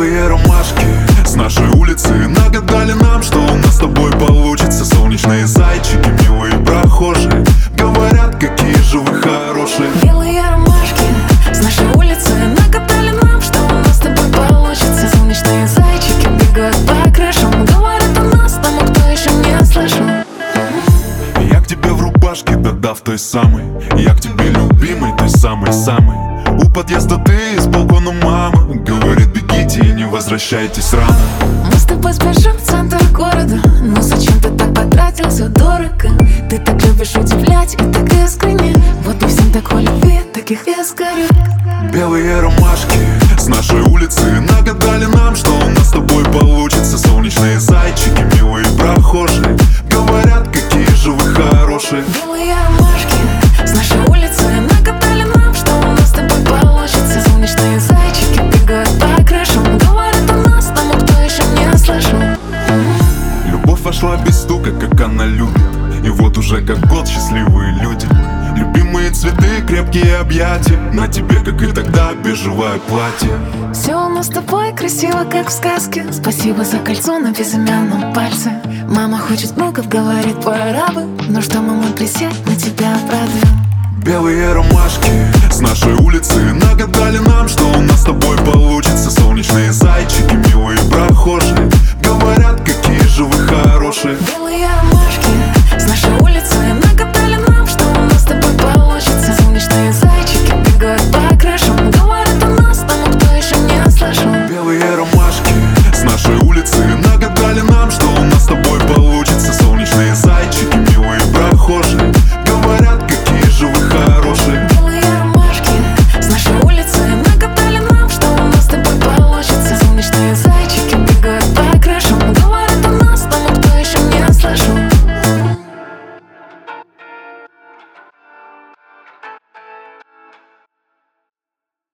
Белые ромашки с нашей улицы нагадали нам, что у нас с тобой получится. Солнечные зайчики, милые прохожие, говорят, какие же вы хорошие. Белые ромашки с нашей улицы нагадали нам, что у нас с тобой получится. Солнечные зайчики бегают по крышам, говорят о нас тому, кто еще не слышал. Я к тебе в рубашке, да-да, в той самой. Я к тебе любимой, той самой-самой. У подъезда ты, с балкона мама говорит, бегите и не возвращайтесь рано. Мы с тобой спешим в центр города, но зачем ты так потратился дорого? Ты так любишь удивлять и так искренне, вот и всем такой любви, таких искорек. Белые ромашки с нашей улицы нагадали нам, что у нас с тобой получится. Солнечные зайчики, милые прохожие, говорят, какие же вы хорошие. Белые ромашки с нашей улицы нагадали нам, что у нас с тобой получится. Солнечные зайчики бегают по крышам, говорят о нас тому, кто еще не слышал. Любовь вошла без стука, как она любит, и вот уже как год счастливые люди. Любимые цветы, крепкие объятия, на тебе, как и тогда, бежевое платье. Все у нас с тобой красиво, как в сказке. Спасибо за кольцо на безымянном пальце. Мама хочет внуков, говорит, пора бы. Ну что, мама, присядь, на тебя обрадуем. Белые ромашки с нашей улицы нагадали нам, что у нас с тобой получится. Солнечные зайчики, милые прохожие, говорят, какие же вы хорошие. Белые ромашки с нашей улицы нагадали нам, что у нас с тобой получится. Солнечные зайчики бегают по крышам, говорят о нас тому, кто еще не слышал. Белые ромашки с нашей улицы нагадали нам, что у нас с тобой получится. Солнечные зайчики, милые прохожие, говорят, какие же вы хорошие. Белые ромашки с нашей улицы нагадали нам, что у нас с тобой получится. Солнечные зайчики